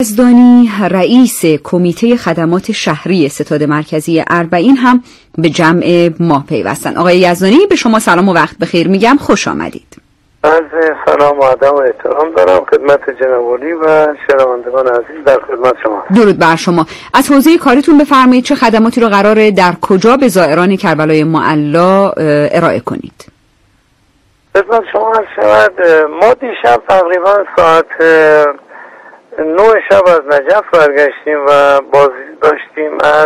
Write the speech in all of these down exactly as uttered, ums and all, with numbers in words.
یزدانی رئیس کمیته خدمات شهری ستاد مرکزی اربعین هم به جمع ما پیوستن. آقای یزدانی به شما سلام و وقت بخیر میگم، خوش آمدید. از سلام و ادب و احترام دارم خدمت جناب عالی و شنوندگان عزیز در خدمت شما. درود بر شما. از حوزه کاریتون بفرمایید چه خدماتی رو قراره در کجا به زائران کربلای معلی ارائه کنید؟ خدمت شما عرض شود ما دیشب تقریبا ساعت نه شب از نجف برگشتیم و بازدید داشتیم از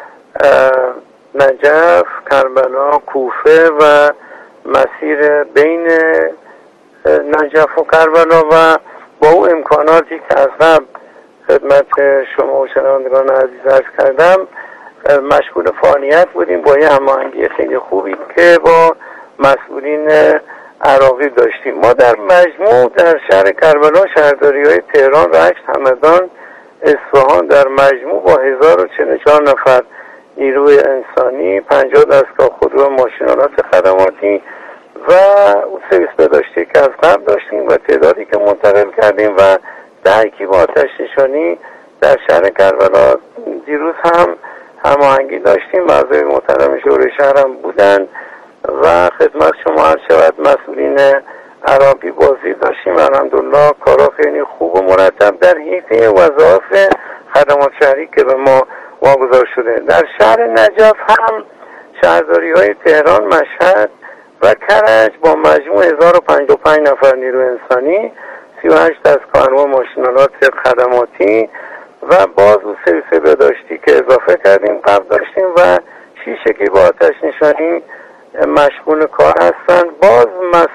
نجف، کربلا، کوفه و مسیر بین نجف و کربلا و با او امکاناتی که از قبل خدمت شما و شنوندگان عزیز عرض کردم مشغول فعالیت بودیم با یه هماهنگی خیلی خوبی که با مسئولین عراقی داشتیم. ما در مجموع در شهر کربلا شهرداری‌های تهران، رشت، همدان، اصفهان در مجموع با هزار و چهل و چهار نفر نیروی انسانی، پنجاه دستگاه خودرو، ماشین‌آلات خدماتی و سرویس بهداشتی که از قبل داشتیم و تعدادی که منتقل کردیم و ده کی با آتش نشانی در شهر کربلا دیروز هم هماهنگی داشتیم. اعضای محترم شورای شهر هم بودن و خدمت شما عرض شود مسئولین عراقی بازدید داشتیم. الحمدلله کارا خیلی خوب و مرتب در حیطه وظایف خدمات شهری که به ما واگذار شده. در شهر نجف هم شهرداری های تهران، مشهد و کرج با مجموع هزار و پنجاه و پنج نفر نیروی انسانی، سی و هشت دستگاه انواع ماشین‌آلات خدماتی و باز و سرویس بهداشتی که اضافه کردیم قبل داشتیم و شش که با آتش نشانی مشغول کار هستند. باز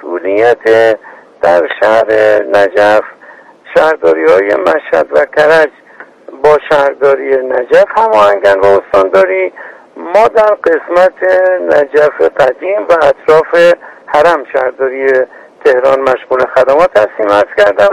مسئولیت در شهر نجف شهرداری های مشهد و کرج با شهرداری نجف هماهنگن و استانداری. ما در قسمت نجف قدیم و اطراف حرم شهرداری تهران مشغول خدمات هستیم. عرض کردم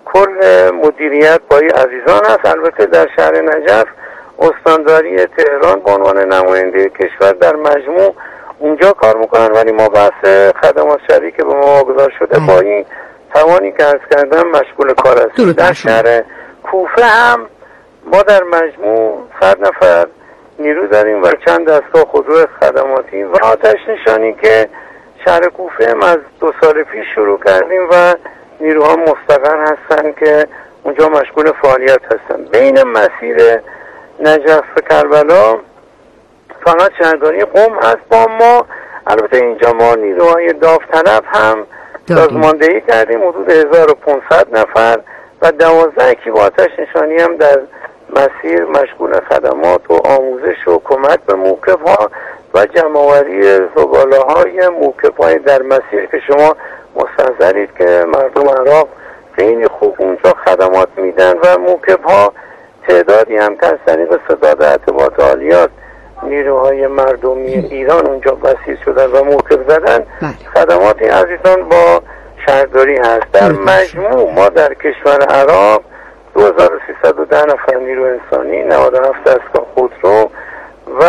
کل مدیریت با عزیزان است. البته در شهر نجف استانداری تهران به عنوان نماینده کشور در مجموع اونجا کار میکنن، ولی ما بحث خدمات شهری که به ما واگذار شده با این توانی که عرض کردم مشغول کار هستیم. در شهر کوفه هم ما در مجموع صد نفر نیرو داریم و چند دستگاه خودرو خدماتی و آتش نشانی که شهر کوفه هم از دو سال پیش شروع کردیم و نیروها مستقر هستن که اونجا مشغول فعالیت هستن. بین مسیر نجف و کربلا فقط شهرداری قم هست با ما. البته اینجا ما نیروهای داوطلب هم سازماندهی کردیم حدود هزار و پانصد نفر و دوازده کی با آتش نشانی هم در مسیر مشغول خدمات و آموزش و کمک به موقف‌ها و جمع‌آوری زباله‌های موقف‌های در مسیر که شما مستحضرید که مردم عراق خیلی خوب اونجا خدمات میدن و موقف‌ها تعدادی هم که از طریق ستاد اعتباط عالیات نیروهای مردمی ایران اونجا بسیج شدن و موقف زدن. خدماتی عزیزان با شهرداری هست. در مجموع ما در کشور عراق دو هزار و سیصد و ده نفر نیرو انسانی، نود و هفت دستگاه خودرو و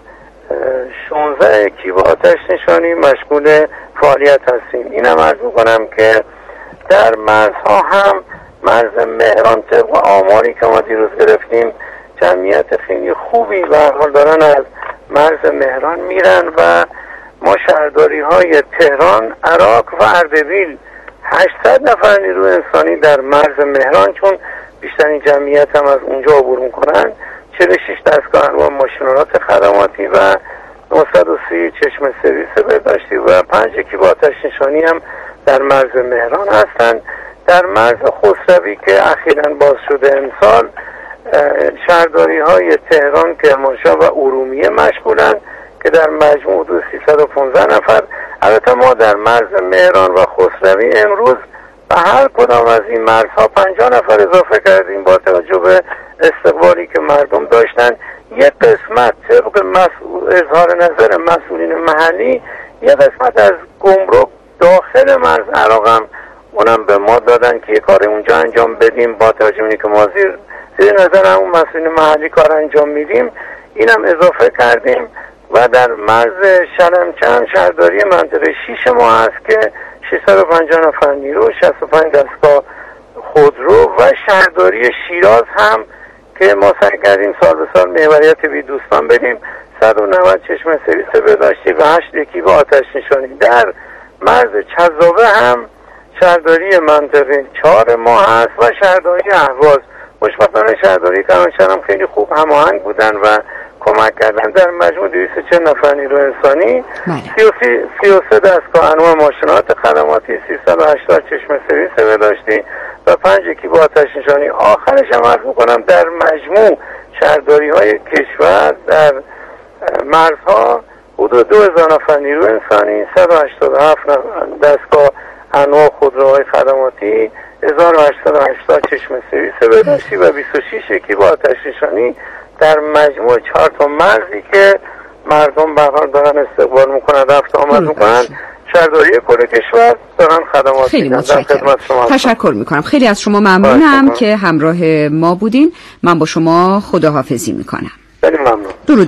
شانزده کی با آتش نشانی مشغول فعالیت هستیم. اینم عرض می‌کنم که در مرزها هم مرز مهران طبق آماری که ما دیروز گرفتیم جمعیت خیلی خوبی به هر حال دارن از مرز مهران میرن و ما شهرداری های تهران، عراق و اردبیل هشتصد نفر نیرو انسانی در مرز مهران، چون بیشترین جمعیت هم از اونجا عبور میکنن، چهل و شش دستگاه انواع ماشین‌آلات خدماتی و نهصد و سی چشم سرویس بهداشتی و پنج کی با آتش نشانی هم در مرز مهران هستند. در مرز خسروی که اخیراً باز شده امسال شهرداری های تهران، کرمانشاه و ارومیه مشغولن که در مجموع حدود سیصد و پانزده نفر. البته ما در مرز مهران و خسروی امروز به هر کدام از این مرزها پنجاه نفر اضافه کردیم با توجه به استقبالی که مردم داشتن. یک قسمت طبق مسئول اظهار نظر مسئولین محلی، یک قسمت از گمرک داخل مرز عراق هم اونم به ما دادن که یک کار اونجا انجام بدیم با توجه به اینکه ما زیر زیر نظر همون مسئولین محلی کار انجام میدیم. اینم اضافه کردیم و در مرز شلمچند شهرداری منطقه شیش ما هست که ششصد و پنجاه نفر نیرو، شصت و پنج دستگاه خودرو و شهرداری شیراز هم که ما سعی کردیم سال به سال محوریت بی دوستان بدیم. صد و نود چشمه سرویس بهداشتی و هشت اکیپ آتش نشانی. در مرز چذابه هم شهرداری منطقه چهار ما هست و شهرداری اهواز. خوشبختانه شهرداری کرمانشاه هم خیلی خوب هماهنگ بودن و کمک کردن. در مجموع دویست و چهل نفر نیرو انسانی، سی و سه دستگاه انواع ماشینات خدماتی، سیصد و هشتاد چشمه سرویس بهداشتی و پنج اکیپ آتش نشانی. آخرش هم عرض می‌کنم در مجموع شهرداری های کشور در مرزها حدود دو هزار نفر نیرو انسانی، صد و هشتاد و هفت دستگاه انواع خودروهای خدماتی، هزار و هشتصد و هشتاد چشمه سرویس بهداشتی و بیست و شش اکیپ آتش نشانی در مجموع چهار تا مرزی که مردم به حال دارن استقبال میکنن، رفت آمد میکنن. شهرداری کل کشور دارن خدمات خیلی متشکرم. تشکر میکنم. خیلی از شما ممنونم که همراه ما بودین. من با شما خداحافظی میکنم.